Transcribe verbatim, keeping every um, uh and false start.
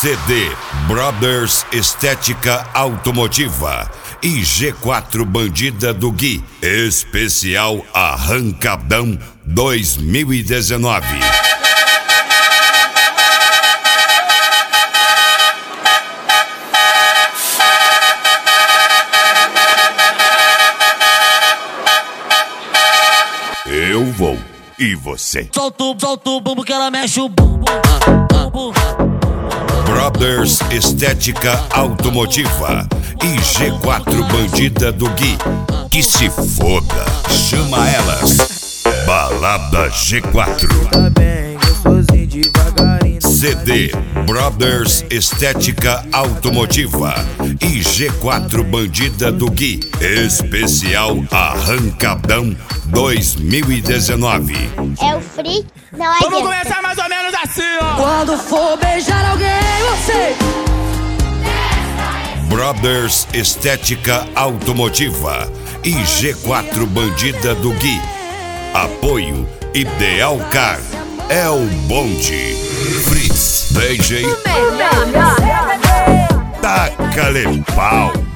C D Brothers Estética Automotiva e G quatro Bandida do Gui. Especial Arrancadão dois mil e dezenove. Eu vou e você. Solta o, solta o bumbo que ela mexe o bumbo. bumbo. Brothers Estética Automotiva e G quatro Bandida do Gui. Que se foda, chama elas. Balada G quatro. Tá bem, gostosinho devagarinho. C D Brothers Estética Automotiva e G quatro Bandida do Gui. Especial Arrancadão dois mil e dezenove. É o free, não é. Vamos começar mais ou menos assim, ó. Quando for beijar alguém, você. Brothers Estética Automotiva e G quatro Bandida do Gui. Apoio Ideal Car. É o bonde. Fritz D J. Taca-lhe pau.